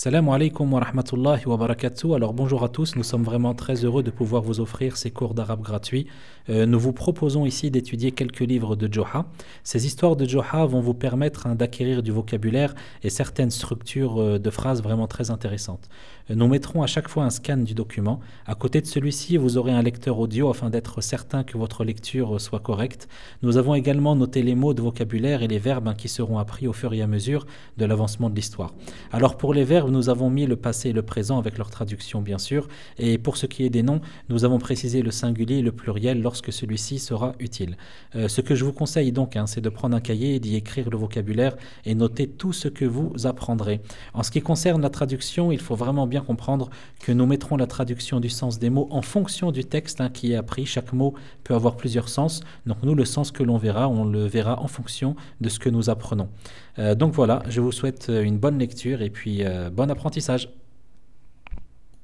Salam alaikum wa rahmatullahi wa barakatuh. Alors bonjour à tous, nous sommes vraiment très heureux de pouvoir vous offrir ces cours d'arabe gratuits. Nous vous proposons ici d'étudier quelques livres de Joha. Ces histoires de Joha vont vous permettre d'acquérir du vocabulaire et certaines structures de phrases vraiment très intéressantes. Nous mettrons à chaque fois un scan du document. À côté de celui-ci, vous aurez un lecteur audio afin d'être certain que votre lecture soit correcte. Nous avons également noté les mots de vocabulaire et les verbes qui seront appris au fur et à mesure de l'avancement de l'histoire. Alors pour les verbes, nous avons mis le passé et le présent avec leur traduction bien sûr, et pour ce qui est des noms, nous avons précisé le singulier et le pluriel lorsque celui-ci sera utile. Ce que je vous conseille donc, c'est de prendre un cahier et d'y écrire le vocabulaire et noter tout ce que vous apprendrez. En ce qui concerne la traduction, il faut vraiment bien comprendre que nous mettrons la traduction du sens des mots en fonction du texte qui est appris. Chaque mot peut avoir plusieurs sens, donc nous, le sens que l'on verra, on le verra en fonction de ce que nous apprenons. Donc voilà, je vous souhaite une bonne lecture et puis bon apprentissage.